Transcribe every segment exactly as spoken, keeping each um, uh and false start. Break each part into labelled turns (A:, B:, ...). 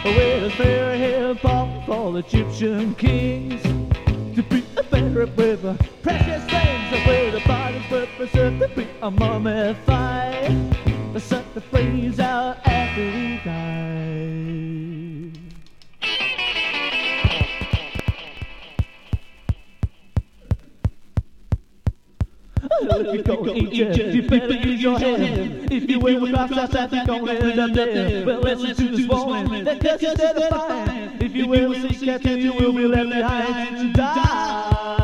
A: With a fair hip-hop for the Egyptian kings, to be a better with a precious things, with a body's purpose to be a mummified, to set the phrase out after we die. If you go to Egypt, you better use your head. If you will cross outside, you're gonna end up dead. Well, listen to this warning, that curse is terrifying. If you will seek after, you will be left behind to die.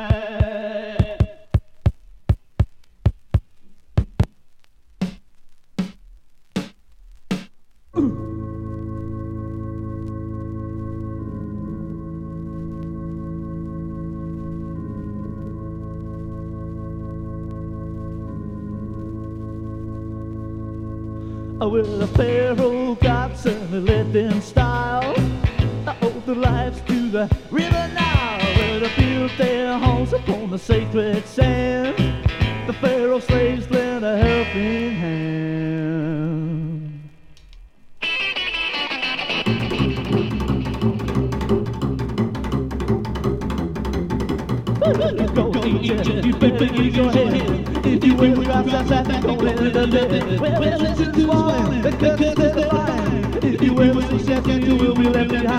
A: With a pharaoh godson who lived in style, I owe their lives to the river Nile, where they built their homes upon the sacred sand. The pharaoh slaves lent a helping hand. You go to Egypt, you better use your head. If you will cross outside, you're gonna end up dead. Well, listen to this warning, the curse is terrifying. If you will seek after, you will be left behind.